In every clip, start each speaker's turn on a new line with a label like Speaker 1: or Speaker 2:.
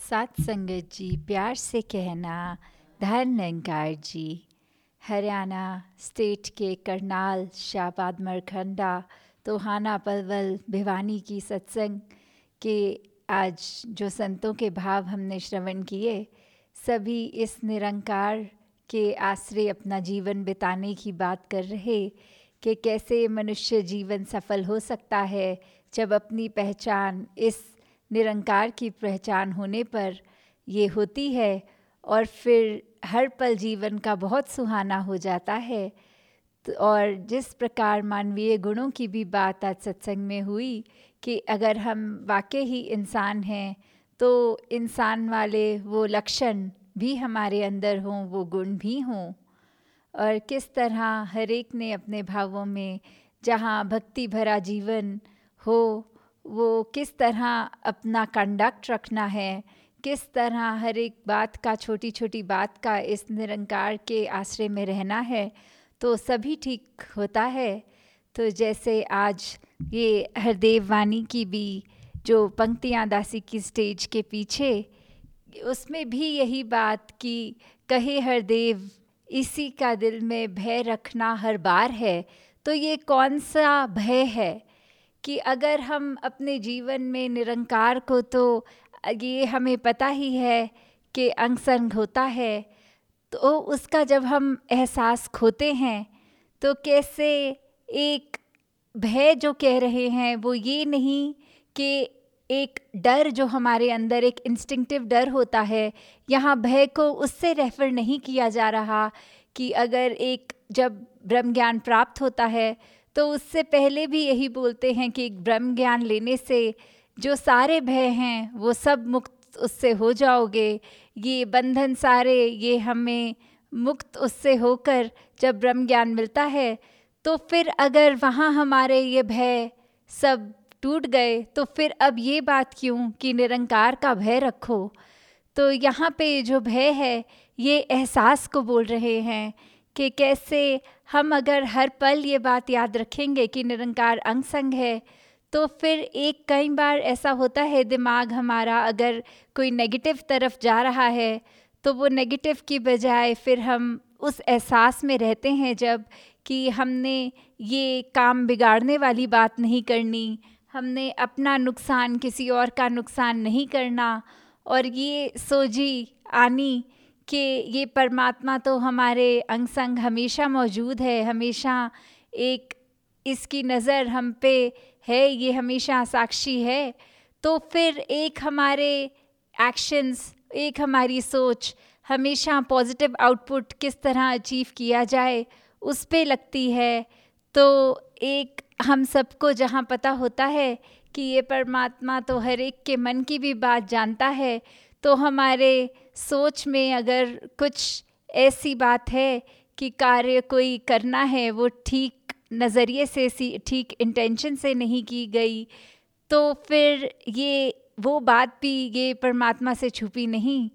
Speaker 1: सात संगत जी, प्यार से कहना धन निरंकार जी। हरियाणा स्टेट के करनाल, शाहबाद, मरखंडा, तोहाना, पलवल, भिवानी की सत्संग के आज जो संतों के भाव हमने श्रवण किए, सभी इस निरंकार के आश्रय अपना जीवन बिताने की बात कर रहे कि कैसे मनुष्य जीवन सफल हो सकता है जब अपनी पहचान इस निरंकार की पहचान होने पर ये होती है और फिर हर पल जीवन का बहुत सुहाना हो जाता है। और जिस प्रकार मानवीय गुणों की भी बात आज सत्संग में हुई कि अगर हम वाकई ही इंसान हैं तो इंसान वाले वो लक्षण भी हमारे अंदर हों, वो गुण भी हों, और किस तरह हर एक ने अपने भावों में जहाँ भक्ति भरा जीवन हो वो किस तरह अपना कंडक्ट रखना है, किस तरह हर एक बात का, छोटी छोटी बात का इस निरंकार के आश्रय में रहना है, तो सभी ठीक होता है। तो जैसे आज ये हरदेव वाणी की भी जो पंक्तियाँ दासी की स्टेज के पीछे, उसमें भी यही बात कि कहे हरदेव इसी का दिल में भय रखना हर बार है। तो ये कौन सा भय है कि अगर हम अपने जीवन में निरंकार को, तो ये हमें पता ही है कि अंग संग होता है, तो उसका जब हम एहसास खोते हैं तो कैसे एक भय जो कह रहे हैं वो ये नहीं कि एक डर जो हमारे अंदर एक इंस्टिंक्टिव डर होता है, यहाँ भय को उससे रेफर नहीं किया जा रहा कि अगर एक जब ब्रह्म ज्ञान प्राप्त होता है तो उससे पहले भी यही बोलते हैं कि ब्रह्म ज्ञान लेने से जो सारे भय हैं वो सब मुक्त उससे हो जाओगे, ये बंधन सारे ये हमें मुक्त उससे होकर जब ब्रह्म ज्ञान मिलता है तो फिर अगर वहाँ हमारे ये भय सब टूट गए तो फिर अब ये बात क्यों कि निरंकार का भय रखो। तो यहाँ पे जो भय है ये एहसास को बोल रहे हैं कि कैसे हम अगर हर पल ये बात याद रखेंगे कि निरंकार अंग संग है, तो फिर एक कई बार ऐसा होता है दिमाग हमारा अगर कोई नेगेटिव तरफ जा रहा है तो वो नेगेटिव की बजाय फिर हम उस एहसास में रहते हैं जब कि हमने ये काम बिगाड़ने वाली बात नहीं करनी, हमने अपना नुकसान किसी और का नुकसान नहीं करना, और ये सोझी आनी कि ये परमात्मा तो हमारे अंग संग हमेशा मौजूद है, हमेशा एक इसकी नज़र हम पे है, ये हमेशा साक्षी है। तो फिर एक हमारे एक्शंस, एक हमारी सोच हमेशा पॉजिटिव आउटपुट किस तरह अचीव किया जाए उस पे लगती है। तो एक हम सबको जहाँ पता होता है कि ये परमात्मा तो हर एक के मन की भी बात जानता है, तो हमारे सोच में अगर कुछ ऐसी बात है कि कार्य कोई करना है वो ठीक नज़रिए से, ठीक इंटेंशन से नहीं की गई, तो फिर ये वो बात भी ये परमात्मा से छुपी नहीं,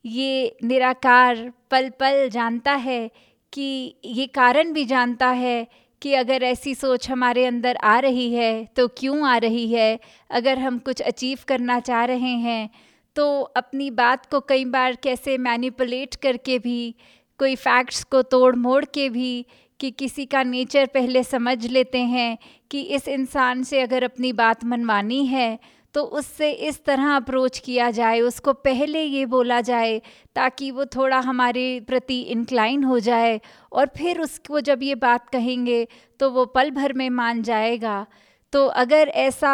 Speaker 1: ये निराकार पल पल जानता है कि ये कारण भी जानता है कि अगर ऐसी सोच हमारे अंदर आ रही है तो क्यों आ रही है। अगर हम कुछ अचीव करना चाह रहे हैं तो अपनी बात को कई बार कैसे मैनिपुलेट करके भी, कोई फैक्ट्स को तोड़ मोड़ के भी, कि किसी का नेचर पहले समझ लेते हैं कि इस इंसान से अगर अपनी बात मनवानी है तो उससे इस तरह अप्रोच किया जाए, उसको पहले ये बोला जाए ताकि वो थोड़ा हमारे प्रति इंक्लाइन हो जाए, और फिर उसको जब ये बात कहेंगे तो वो पल भर में मान जाएगा। तो अगर ऐसा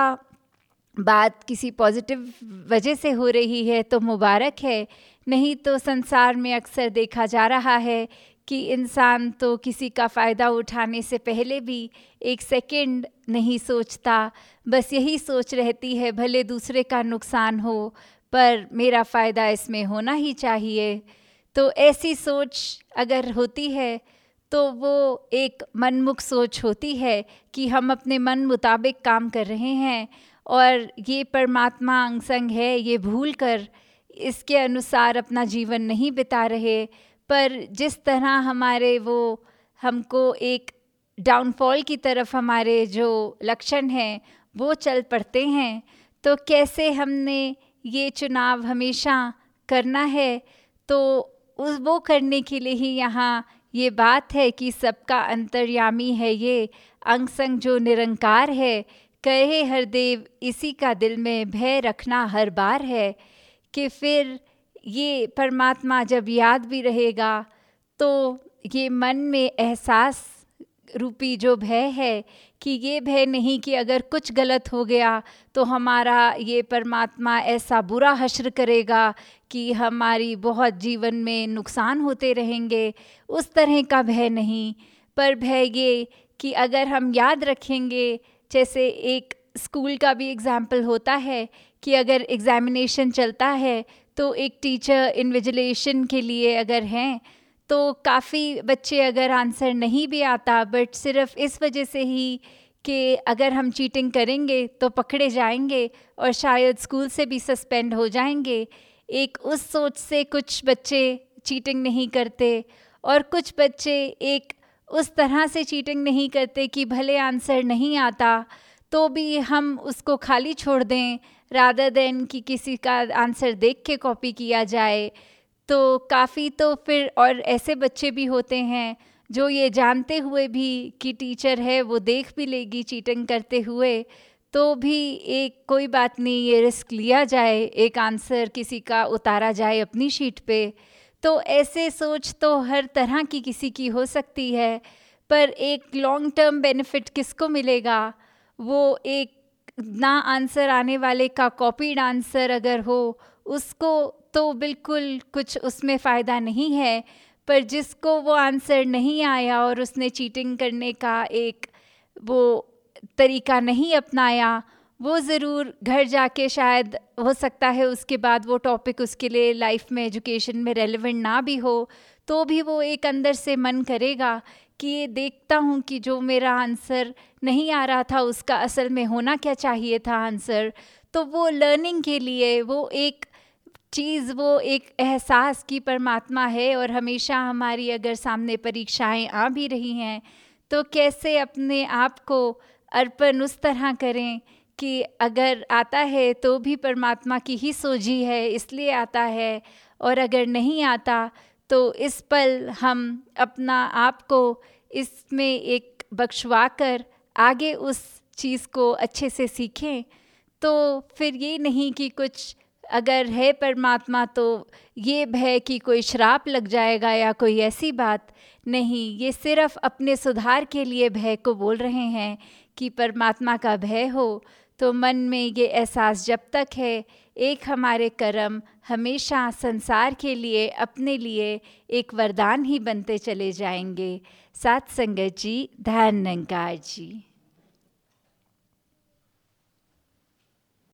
Speaker 1: बात किसी पॉजिटिव वजह से हो रही है तो मुबारक है, नहीं तो संसार में अक्सर देखा जा रहा है कि इंसान तो किसी का फ़ायदा उठाने से पहले भी एक सेकंड नहीं सोचता, बस यही सोच रहती है भले दूसरे का नुकसान हो पर मेरा फ़ायदा इसमें होना ही चाहिए। तो ऐसी सोच अगर होती है तो वो एक मनमुख सोच होती है कि हम अपने मन मुताबिक काम कर रहे हैं और ये परमात्मा अंग संग है ये भूल कर इसके अनुसार अपना जीवन नहीं बिता रहे, पर जिस तरह हमारे वो हमको एक डाउनफॉल की तरफ हमारे जो लक्षण हैं वो चल पड़ते हैं, तो कैसे हमने ये चुनाव हमेशा करना है, तो वो करने के लिए ही यहाँ ये बात है कि सबका अंतर्यामी है ये अंग संग जो निरंकार है। कहे हर देव इसी का दिल में भय रखना हर बार है। कि फिर ये परमात्मा जब याद भी रहेगा तो ये मन में एहसास रूपी जो भय है कि ये भय नहीं कि अगर कुछ गलत हो गया तो हमारा ये परमात्मा ऐसा बुरा हश्र करेगा कि हमारी बहुत जीवन में नुकसान होते रहेंगे, उस तरह का भय नहीं। पर भय ये कि अगर हम याद रखेंगे, जैसे एक स्कूल का भी एग्जाम्पल होता है कि अगर एग्जामिनेशन चलता है तो एक टीचर इन्विजिलेशन के लिए अगर हैं तो काफ़ी बच्चे अगर आंसर नहीं भी आता, बट सिर्फ इस वजह से ही कि अगर हम चीटिंग करेंगे तो पकड़े जाएंगे और शायद स्कूल से भी सस्पेंड हो जाएंगे, एक उस सोच से कुछ बच्चे चीटिंग नहीं करते। और कुछ बच्चे एक उस तरह से चीटिंग नहीं करते कि भले आंसर नहीं आता तो भी हम उसको खाली छोड़ दें, रादर देन कि किसी का आंसर देख के कॉपी किया जाए। तो काफ़ी तो फिर और ऐसे बच्चे भी होते हैं जो ये जानते हुए भी कि टीचर है वो देख भी लेगी चीटिंग करते हुए, तो भी एक कोई बात नहीं, ये रिस्क लिया जाए, एक आंसर किसी का उतारा जाए अपनी शीट पे। तो ऐसे सोच तो हर तरह की किसी की हो सकती है, पर एक लॉन्ग टर्म बेनिफिट किसको मिलेगा? वो एक ना आंसर आने वाले का कॉपीड आंसर अगर हो उसको तो बिल्कुल कुछ उसमें फ़ायदा नहीं है, पर जिसको वो आंसर नहीं आया और उसने चीटिंग करने का एक वो तरीका नहीं अपनाया, वो ज़रूर घर जाके शायद हो सकता है उसके बाद वो टॉपिक उसके लिए लाइफ में एजुकेशन में रेलेवेंट ना भी हो, तो भी वो एक अंदर से मन करेगा कि ये देखता हूँ कि जो मेरा आंसर नहीं आ रहा था उसका असल में होना क्या चाहिए था आंसर। तो वो लर्निंग के लिए वो एक चीज़, वो एक एहसास की परमात्मा है। और हमेशा हमारी अगर सामने परीक्षाएं आ भी रही हैं तो कैसे अपने आप को अर्पण उस तरह करें कि अगर आता है तो भी परमात्मा की ही सोझी है इसलिए आता है, और अगर नहीं आता तो इस पल हम अपना आप को इसमें एक बख्शवा कर आगे उस चीज़ को अच्छे से सीखें। तो फिर ये नहीं कि कुछ अगर है परमात्मा तो ये भय कि कोई श्राप लग जाएगा या कोई ऐसी बात नहीं, ये सिर्फ अपने सुधार के लिए भय को बोल रहे हैं कि परमात्मा का भय हो तो मन में ये एहसास जब तक है, एक हमारे कर्म हमेशा संसार के लिए अपने लिए एक वरदान ही बनते चले जाएंगे। साथ संगत जी, धन निरंकार जी।